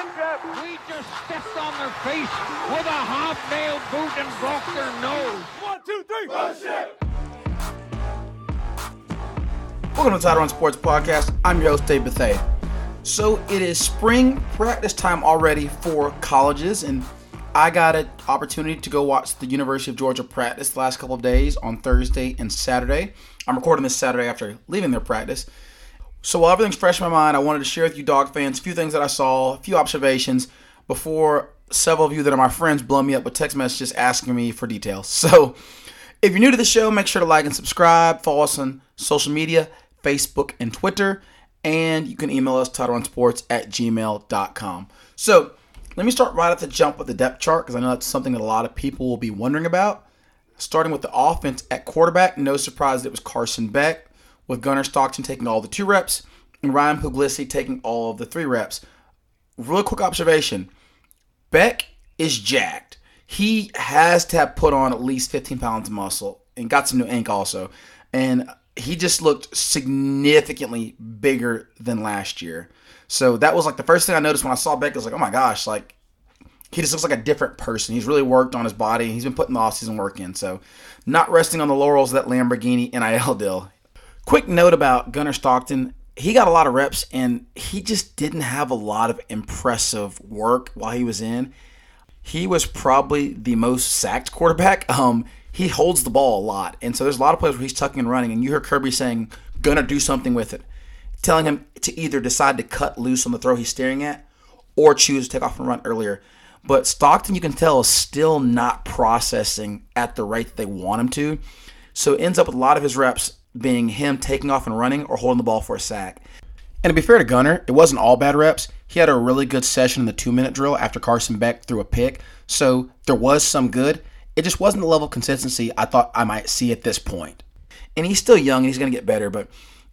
We just stepped on their face with a hobnail boot and broke their nose. 1, 2, 3, push it! Welcome to the Title Run Sports Podcast. I'm your host, Dave Bethay. So it is spring practice time already for colleges, and I got an opportunity to go watch the University of Georgia practice the last couple of days on Thursday and Saturday. I'm recording this Saturday after leaving their practice. So while everything's fresh in my mind, I wanted to share with you dog fans a few things that I saw, a few observations, before several of you that are my friends blow me up with text messages asking me for details. So if you're new to the show, make sure to like and subscribe. Follow us on social media, Facebook and Twitter. And you can email us, titlerunsports@gmail.com. So let me start right at the jump with the depth chart, because I know that's something that a lot of people will be wondering about. Starting with the offense at quarterback, no surprise that it was Carson Beck, with Gunnar Stockton taking all the 2 reps and Ryan Puglisi taking all of the 3 reps. Real quick observation. Beck is jacked. He has to have put on at least 15 pounds of muscle and got some new ink also. And he just looked significantly bigger than last year. So that was like the first thing I noticed when I saw Beck. I was like, oh my gosh, like he just looks like a different person. He's really worked on his body. He's been putting the offseason work in. So not resting on the laurels of that Lamborghini NIL deal. Quick note about Gunnar Stockton. He got a lot of reps, and he just didn't have a lot of impressive work while he was in. He was probably the most sacked quarterback. He holds the ball a lot, and so there's a lot of plays where he's tucking and running, and you hear Kirby saying, "Gunnar, do something with it," telling him to either decide to cut loose on the throw he's staring at or choose to take off and run earlier. But Stockton, you can tell, is still not processing at the rate that they want him to, so it ends up with a lot of his reps being him taking off and running or holding the ball for a sack. And to be fair to Gunnar, it wasn't all bad reps. He had a really good session in the 2-minute drill after Carson Beck threw a pick, so there was some good. It just wasn't the level of consistency I thought I might see at this point. And he's still young and he's going to get better, but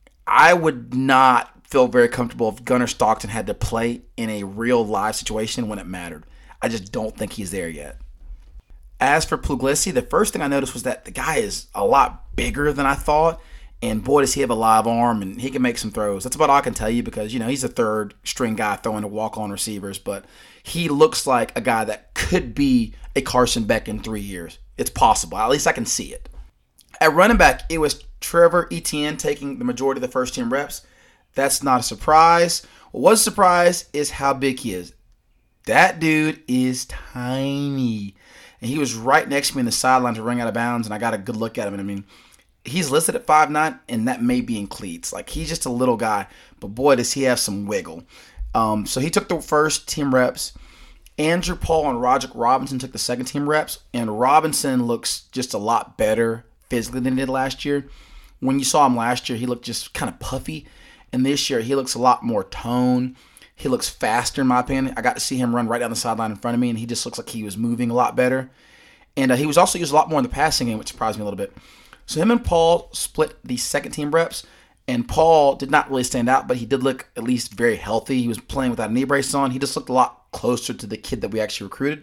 I would not feel very comfortable if Gunnar Stockton had to play in a real live situation when it mattered. I just don't think he's there yet. As for Puglisi, the first thing I noticed was that the guy is a lot bigger than I thought. And boy, does he have a live arm, and he can make some throws. That's about all I can tell you because, he's a third-string guy throwing to walk-on receivers. But he looks like a guy that could be a Carson Beck in 3 years. It's possible. At least I can see it. At running back, it was Trevor Etienne taking the majority of the first-team reps. That's not a surprise. What was a surprise is how big he is. That dude is tiny. And he was right next to me in the sideline to ring out of bounds, and I got a good look at him. And I mean, he's listed at 5'9", and that may be in cleats. Like, he's just a little guy, but boy, does he have some wiggle. So he took the first team reps. Andrew Paul and Roderick Robinson took the second team reps, and Robinson looks just a lot better physically than he did last year. When you saw him last year, he looked just kind of puffy, and this year he looks a lot more toned. He looks faster, in my opinion. I got to see him run right down the sideline in front of me, and he just looks like he was moving a lot better. And he was also used a lot more in the passing game, which surprised me a little bit. So him and Paul split the second team reps, and Paul did not really stand out, but he did look at least very healthy. He was playing without a knee brace on. He just looked a lot closer to the kid that we actually recruited.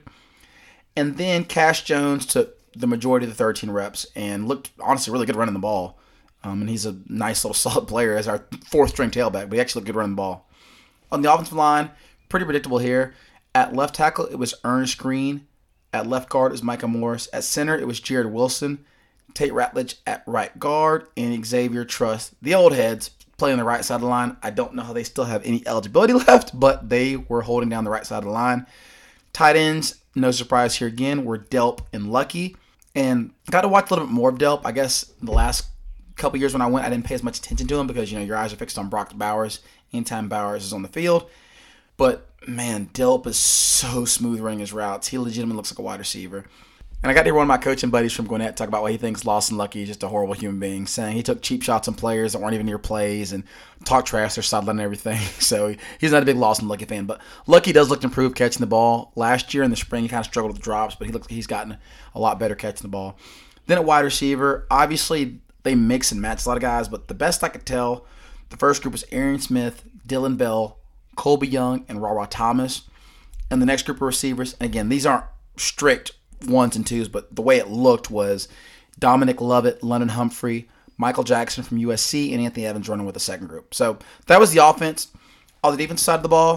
And then Cash Jones took the majority of the 13 reps and looked, honestly, really good running the ball. And he's a nice little solid player as our 4th-string tailback, but he actually looked good running the ball. On the offensive line, pretty predictable here. At left tackle, it was Ernest Green. At left guard, it was Micah Morris. At center, it was Jared Wilson. Tate Ratledge at right guard, and Xavier Truss, the old heads, play on the right side of the line. I don't know how they still have any eligibility left, but they were holding down the right side of the line. Tight ends, no surprise here again, were Delp and Lucky. And got to watch a little bit more of Delp. I guess the last couple years when I went, I didn't pay as much attention to him because, your eyes are fixed on Brock Bowers anytime Bowers is on the field. But, man, Delp is so smooth running his routes. He legitimately looks like a wide receiver. And I got to hear one of my coaching buddies from Gwinnett talk about why he thinks Lawson Lucky is just a horrible human being, saying he took cheap shots on players that weren't even near plays and talked trash their sideline and everything. So he's not a big Lawson Lucky fan. But Lucky does look to improve catching the ball. Last year in the spring, he kind of struggled with the drops, but he's gotten a lot better catching the ball. Then at wide receiver, obviously they mix and match a lot of guys, but the best I could tell, the first group was Aaron Smith, Dylan Bell, Colby Young, and Rara Thomas. And the next group of receivers, and again, these aren't strict 1s and 2s, but the way it looked was Dominic Lovett, London Humphrey, Michael Jackson from USC, and Anthony Evans running with the second group. So that was the offense. On the defensive side of the ball,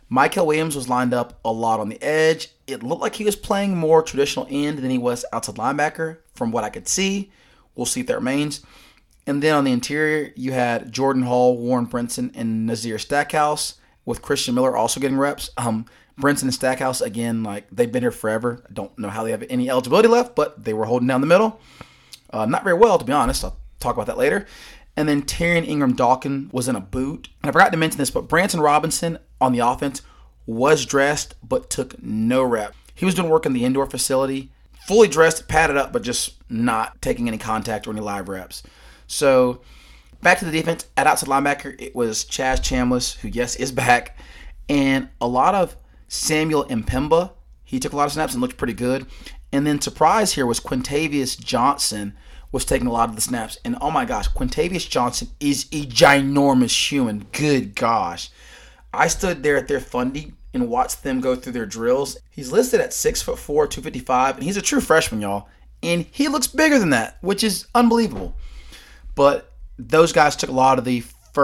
Michael Williams was lined up a lot on the edge. It looked like he was playing more traditional end than he was outside linebacker from what I could see. We'll see if that remains. And then on the interior, you had Jordan Hall, Warren Brinson, and Nazir Stackhouse, with Christian Miller also getting reps. Brinson and Stackhouse, again, like they've been here forever. I don't know how they have any eligibility left, but they were holding down the middle. Not very well, to be honest. I'll talk about that later. And then Tyrion Ingram Dawkins was in a boot. And I forgot to mention this, but Branson Robinson on the offense was dressed but took no rep. He was doing work in the indoor facility, fully dressed, padded up, but just not taking any contact or any live reps. So back to the defense. At outside linebacker, it was Chaz Chambliss, who, yes, is back, and a lot of Samuel Mpemba. He took a lot of snaps and looked pretty good. And then surprise here was Quintavious Johnson was taking a lot of the snaps. And oh my gosh, Quintavious Johnson is a ginormous human. Good gosh. I stood there at their Fundy and watched them go through their drills. He's listed at 6'4", 255, and he's a true freshman, y'all. And he looks bigger than that, which is unbelievable. But those guys took a lot of the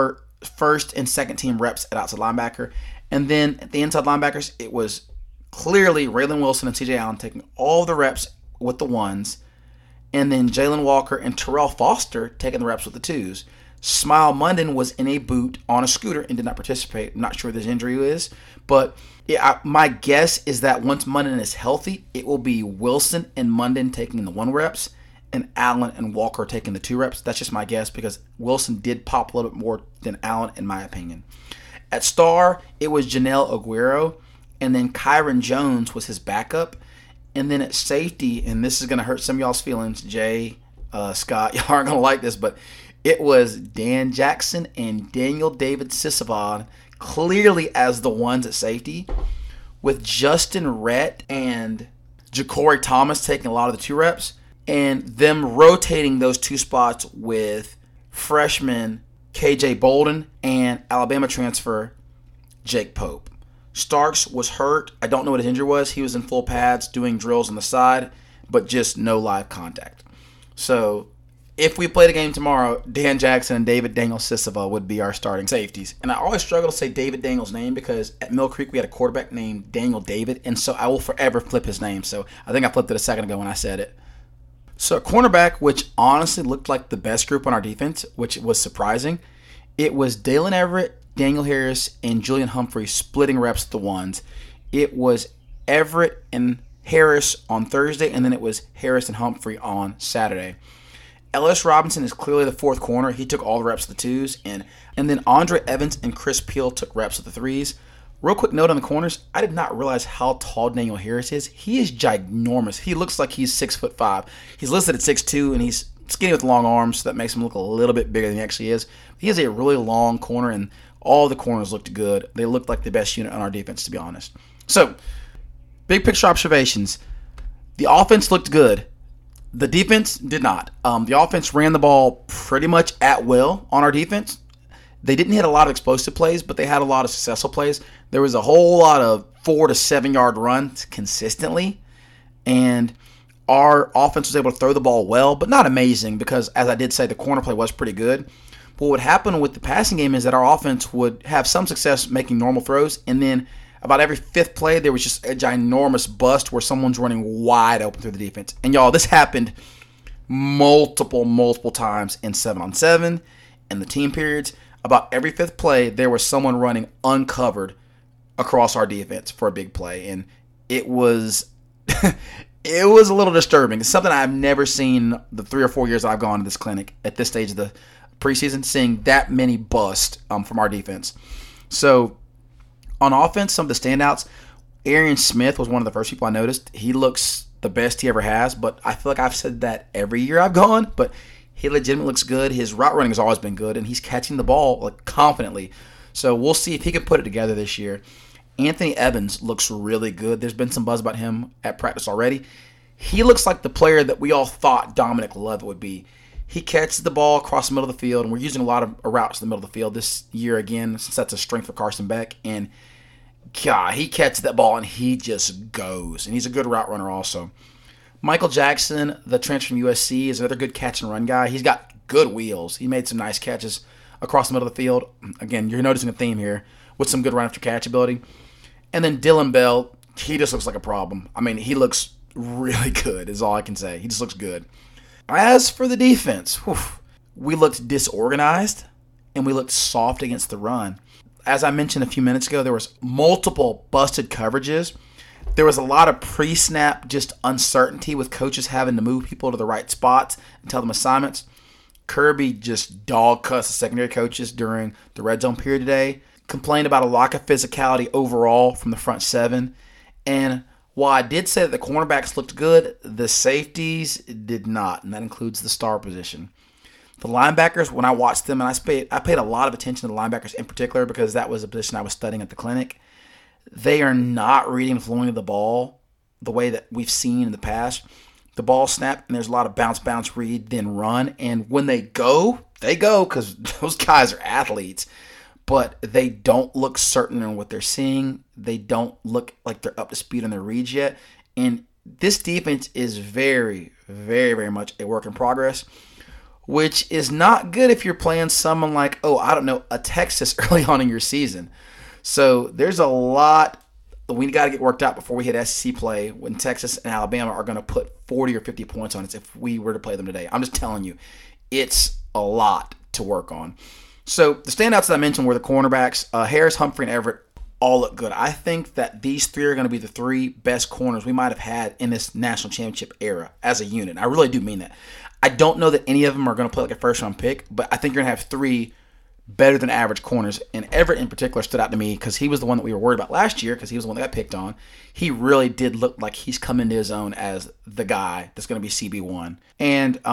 first and second team reps at outside linebacker. And then at the inside linebackers, it was clearly Raylan Wilson and CJ Allen taking all the reps with the ones. And then Jalen Walker and Terrell Foster taking the reps with the twos. Smile Munden was in a boot on a scooter and did not participate. I'm not sure what his injury is. But my guess is that once Munden is healthy, it will be Wilson and Munden taking the 1 reps and Allen and Walker taking the 2 reps. That's just my guess because Wilson did pop a little bit more than Allen, in my opinion. At star, it was Janelle Aguero, and then Kyron Jones was his backup. And then at safety, and this is going to hurt some of y'all's feelings, Jay, Scott, y'all aren't going to like this, but it was Dan Jackson and Daniel David Sisavon clearly as the ones at safety, with Justin Rhett and Ja'Cory Thomas taking a lot of the 2 reps, and them rotating those 2 spots with freshman KJ Bolden and Alabama transfer Jake Pope. Starks was hurt. I don't know what his injury was. He was in full pads doing drills on the side, but just no live contact. So if we played a game tomorrow, Dan Jackson and David Daniel Sisava would be our starting safeties. And I always struggle to say David Daniel's name because at Mill Creek we had a quarterback named Daniel David, and so I will forever flip his name. So I think I flipped it a second ago when I said it. So cornerback, which honestly looked like the best group on our defense, which was surprising, it was Dalen Everett, Daniel Harris, and Julian Humphrey splitting reps the ones. It was Everett and Harris on Thursday, and then it was Harris and Humphrey on Saturday. Ellis Robinson is clearly the 4th corner. He took all the reps of the 2s, and then Andre Evans and Chris Peel took reps of the 3s. Real quick note on the corners, I did not realize how tall Daniel Harris is. He is ginormous. He looks like he's 6'5". He's listed at 6'2", and he's skinny with long arms, so that makes him look a little bit bigger than he actually is. He is a really long corner, and all the corners looked good. They looked like the best unit on our defense, to be honest. So, big picture observations. The offense looked good. The defense did not. The offense ran the ball pretty much at will on our defense. They didn't hit a lot of explosive plays, but they had a lot of successful plays. There was a whole lot of 4 to 7 yard runs consistently, and our offense was able to throw the ball well, but not amazing because, as I did say, the corner play was pretty good. But what happened with the passing game is that our offense would have some success making normal throws, and then about every 5th play, there was just a ginormous bust where someone's running wide open through the defense. And y'all, this happened multiple times in 7-on-7 and the team periods. About every 5th play, there was someone running uncovered across our defense for a big play, and it was it was a little disturbing. It's something I've never seen the 3 or 4 years I've gone to this clinic at this stage of the preseason, seeing that many busts from our defense. So on offense, some of the standouts, Arian Smith was one of the first people I noticed. He looks the best he ever has, but I feel like I've said that every year I've gone, but he legitimately looks good. His route running has always been good, and he's catching the ball like confidently. So we'll see if he can put it together this year. Anthony Evans looks really good. There's been some buzz about him at practice already. He looks like the player that we all thought Dominic Lovett would be. He catches the ball across the middle of the field, and we're using a lot of routes in the middle of the field this year again, since that's a strength for Carson Beck. And God, he catches that ball, and he just goes. And he's a good route runner also. Michael Jackson, the transfer from USC, is another good catch and run guy. He's got good wheels. He made some nice catches across the middle of the field. Again, you're noticing a theme here with some good run after catch ability. And then Dylan Bell, he just looks like a problem. I mean, he looks really good is all I can say. He just looks good. As for the defense, we looked disorganized and we looked soft against the run. As I mentioned a few minutes ago, there was multiple busted coverages. There was a lot of pre-snap just uncertainty with coaches having to move people to the right spots and tell them assignments. Kirby just dog-cussed the secondary coaches during the red zone period today. Complained about a lack of physicality overall from the front seven. And while I did say that the cornerbacks looked good, the safeties did not, and that includes the star position. The linebackers, when I watched them, and I paid a lot of attention to the linebackers in particular because that was a position I was studying at the clinic, they are not reading the flowing of the ball the way that we've seen in the past. The ball snapped, and there's a lot of bounce, read, then run. And when they go because those guys are athletes. But they don't look certain in what they're seeing. They don't look like they're up to speed on their reads yet. And this defense is very, very, very much a work in progress, which is not good if you're playing someone like, a Texas early on in your season. So there's a lot we got to get worked out before we hit SEC play when Texas and Alabama are going to put 40 or 50 points on us if we were to play them today. I'm just telling you, it's a lot to work on. So the standouts that I mentioned were the cornerbacks. Harris, Humphrey, and Everett all look good. I think that these three are going to be the three best corners we might have had in this national championship era as a unit. I really do mean that. I don't know that any of them are going to play like a first-round pick, but I think you're going to have three better than average corners. And Everett in particular stood out to me because he was the one that we were worried about last year because he was the one that got picked on. He really did look like he's come into his own as the guy that's going to be CB1. And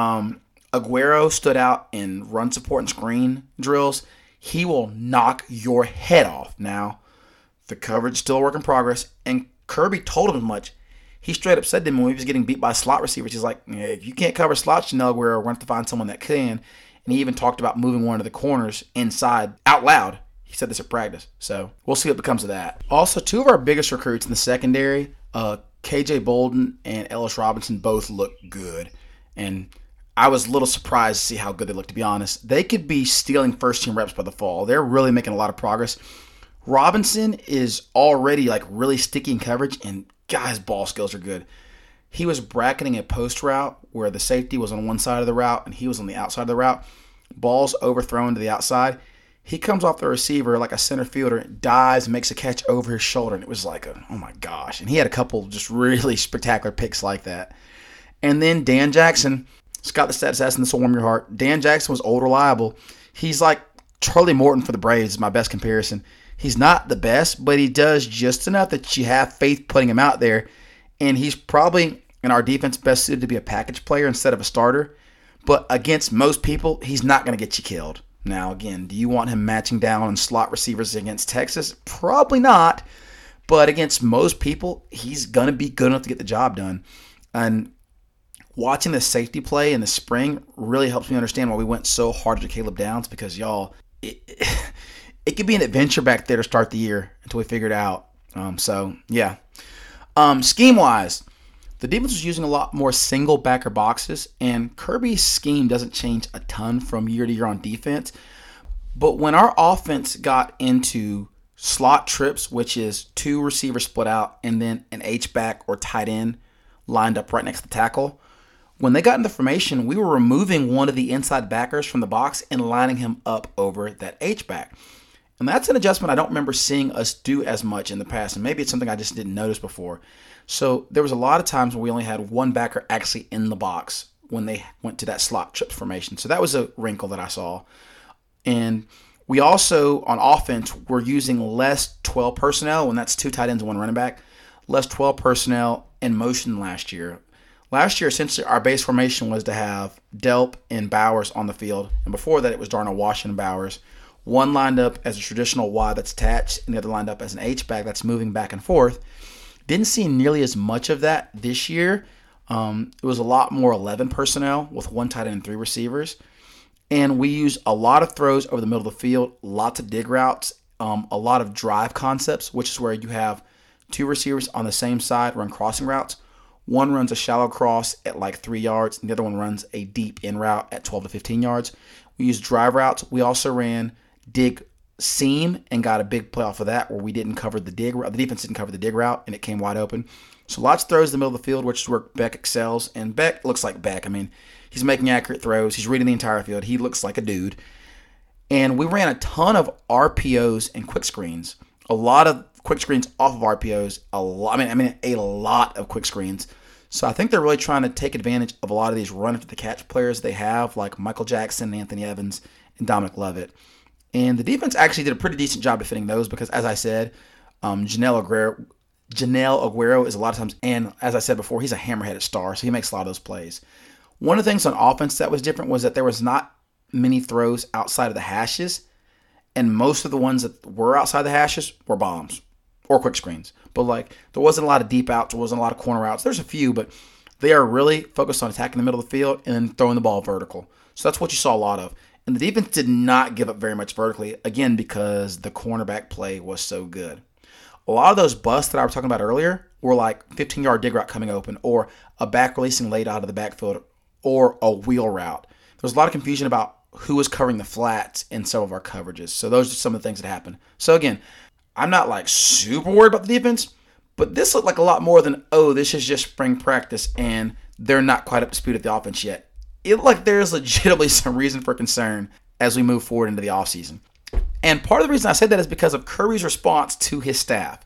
Aguero stood out in run support and screen drills. He will knock your head off. Now, the coverage is still a work in progress, and Kirby told him as much. He straight up said to him when he was getting beat by slot receivers, he's like, if you can't cover slots, Aguero, we're going to have to find someone that can. And he even talked about moving one of the corners inside out loud. He said this at practice. So we'll see what becomes of that. Also, two of our biggest recruits in the secondary, KJ Bolden and Ellis Robinson, both look good. And I was a little surprised to see how good they look, to be honest. They could be stealing first-team reps by the fall. They're really making a lot of progress. Robinson is already really sticky in coverage, and his ball skills are good. He was bracketing a post route where the safety was on one side of the route and he was on the outside of the route. Ball's overthrown to the outside. He comes off the receiver like a center fielder, dives, makes a catch over his shoulder, and it was like, oh my gosh. And he had a couple just really spectacular picks like that. And then Dan Jackson, Scott the Stat Assassin, this will warm your heart. Dan Jackson was old, reliable. He's like Charlie Morton for the Braves is my best comparison. He's not the best, but he does just enough that you have faith putting him out there. And he's probably, in our defense, best suited to be a package player instead of a starter. But against most people, he's not going to get you killed. Now, again, do you want him matching down on slot receivers against Texas? Probably not. But against most people, he's going to be good enough to get the job done. And watching the safety play in the spring really helps me understand why we went so hard to Caleb Downs because, y'all, it could be an adventure back there to start the year until we figure it out. Yeah. Scheme-wise, the defense was using a lot more single backer boxes, and Kirby's scheme doesn't change a ton from year to year on defense. But when our offense got into slot trips, which is two receivers split out and then an H-back or tight end lined up right next to the tackle, when they got into formation, we were removing one of the inside backers from the box and lining him up over that H-back. And that's an adjustment I don't remember seeing us do as much in the past, and maybe it's something I just didn't notice before. So there was a lot of times when we only had one backer actually in the box when they went to that slot trip formation. So that was a wrinkle that I saw. And we also, on offense, were using less 12 personnel, when that's two tight ends and one running back, less 12 personnel in motion last year. Last year, essentially, our base formation was to have Delp and Bowers on the field. And before that, it was Darnell Washington Bowers. One lined up as a traditional Y that's attached, and the other lined up as an H-back that's moving back and forth. Didn't see nearly as much of that this year. It was a lot more 11 personnel with one tight end and three receivers. And we used a lot of throws over the middle of the field, lots of dig routes, a lot of drive concepts, which is where you have two receivers on the same side run crossing routes. One runs a shallow cross at like 3 yards, and the other one runs a deep in route at 12 to 15 yards. We used drive routes. We also ran dig seam and got a big play off of that where we didn't cover the dig route. The defense didn't cover the dig route, and it came wide open. So lots of throws in the middle of the field, which is where Beck excels. And Beck looks like Beck. I mean, he's making accurate throws. He's reading the entire field. He looks like a dude. And we ran a ton of RPOs and quick screens. A lot of quick screens off of RPOs. A lot of quick screens. So I think they're really trying to take advantage of a lot of these run after the catch players they have, like Michael Jackson, Anthony Evans, and Dominic Lovett. And the defense actually did a pretty decent job defending those because, as I said, Janelle Aguero is a lot of times, and as I said before, he's a hammer-headed star, so he makes a lot of those plays. One of the things on offense that was different was that there was not many throws outside of the hashes, and most of the ones that were outside the hashes were bombs or quick screens. But there wasn't a lot of deep outs, there wasn't a lot of corner outs. There's a few, but they are really focused on attacking the middle of the field and then throwing the ball vertical. So that's what you saw a lot of. And the defense did not give up very much vertically, again, because the cornerback play was so good. A lot of those busts that I was talking about earlier were like 15-yard dig route coming open or a back releasing late out of the backfield or a wheel route. There was a lot of confusion about who was covering the flats in some of our coverages. So those are some of the things that happened. So again, I'm not super worried about the defense, but this looked like a lot more than, this is just spring practice and they're not quite up to speed at the offense yet. It looked like there's legitimately some reason for concern as we move forward into the offseason. And part of the reason I said that is because of Kirby's response to his staff.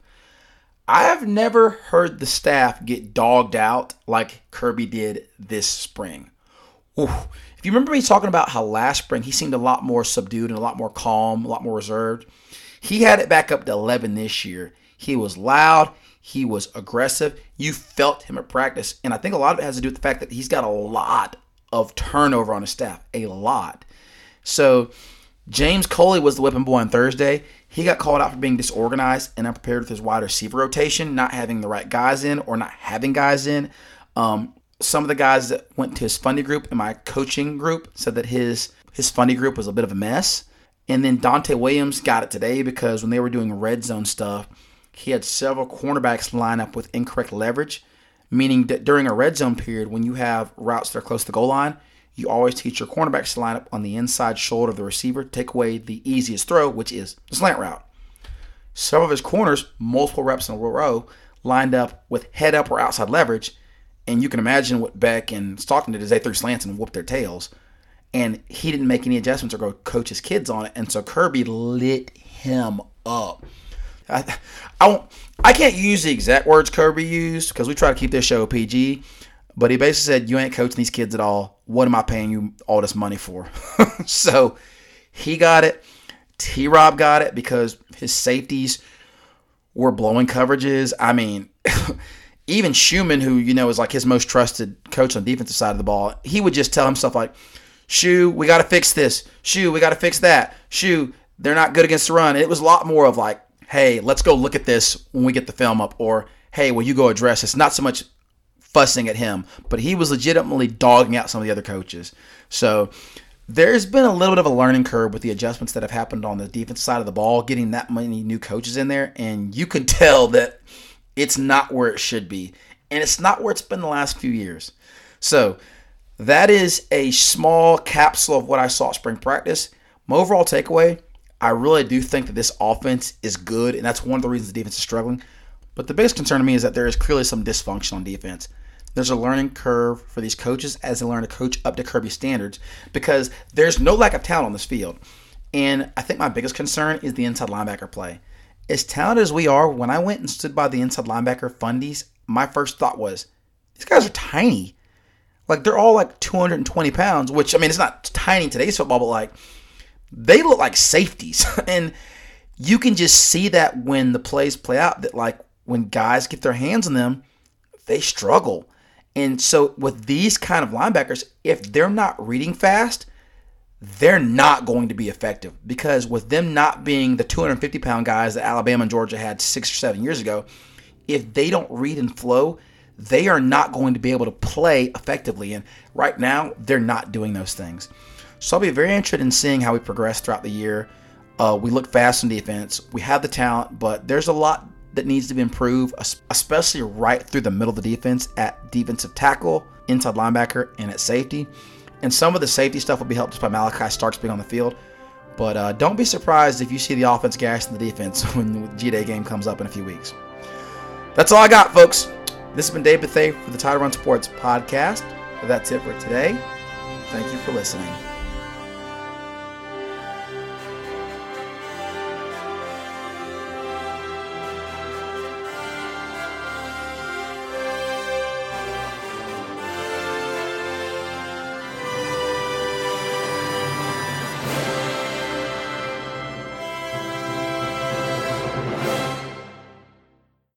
I have never heard the staff get dogged out like Kirby did this spring. Oof. If you remember me talking about how last spring he seemed a lot more subdued and a lot more calm, a lot more reserved, he had it back up to 11 this year. He was loud. He was aggressive. You felt him at practice. And I think a lot of it has to do with the fact that he's got a lot of turnover on his staff. A lot. So James Coley was the whipping boy on Thursday. He got called out for being disorganized and unprepared with his wide receiver rotation, not having the right guys in or not having guys in. Some of the guys that went to his fundy group and my coaching group said that his fundy group was a bit of a mess. And then Dante Williams got it today because when they were doing red zone stuff, he had several cornerbacks line up with incorrect leverage, meaning that during a red zone period, when you have routes that are close to the goal line, you always teach your cornerbacks to line up on the inside shoulder of the receiver to take away the easiest throw, which is the slant route. Several of his corners, multiple reps in a row, lined up with head up or outside leverage, and you can imagine what Beck and Stockton did is they threw slants and whooped their tails. And he didn't make any adjustments or go coach his kids on it. And so Kirby lit him up. I can't use the exact words Kirby used because we try to keep this show PG. But he basically said, you ain't coaching these kids at all. What am I paying you all this money for? So he got it. T-Rob got it because his safeties were blowing coverages. I mean, even Schumann, who, is like his most trusted coach on the defensive side of the ball, he would just tell himself like, Shu, we got to fix this. Shu, we got to fix that. Shu, they're not good against the run. And it was a lot more of like, hey, let's go look at this when we get the film up. Or, hey, will you go address this? Not so much fussing at him, but he was legitimately dogging out some of the other coaches. So there's been a little bit of a learning curve with the adjustments that have happened on the defensive side of the ball, getting that many new coaches in there. And you could tell that it's not where it should be. And it's not where it's been the last few years. So that is a small capsule of what I saw at spring practice. My overall takeaway, I really do think that this offense is good, and that's one of the reasons the defense is struggling. But the biggest concern to me is that there is clearly some dysfunction on defense. There's a learning curve for these coaches as they learn to coach up to Kirby standards because there's no lack of talent on this field. And I think my biggest concern is the inside linebacker play. As talented as we are, when I went and stood by the inside linebacker fundies, my first thought was, these guys are tiny. Like, they're all like 220 pounds, which, I mean, it's not tiny in today's football, but like, they look like safeties. And you can just see that when the plays play out, that like, when guys get their hands on them, they struggle. And so with these kind of linebackers, if they're not reading fast, they're not going to be effective. Because with them not being the 250-pound guys that Alabama and Georgia had 6 or 7 years ago, if they don't read and flow, they are not going to be able to play effectively. And right now, they're not doing those things. So I'll be very interested in seeing how we progress throughout the year. We look fast on defense. We have the talent, but there's a lot that needs to be improved, especially right through the middle of the defense at defensive tackle, inside linebacker, and at safety. And some of the safety stuff will be helped just by Malachi Starks being on the field. But don't be surprised if you see the offense gashing the defense when the G-Day game comes up in a few weeks. That's all I got, folks. This has been Dave Bethay for the Title Run Sports Podcast. That's it for today. Thank you for listening.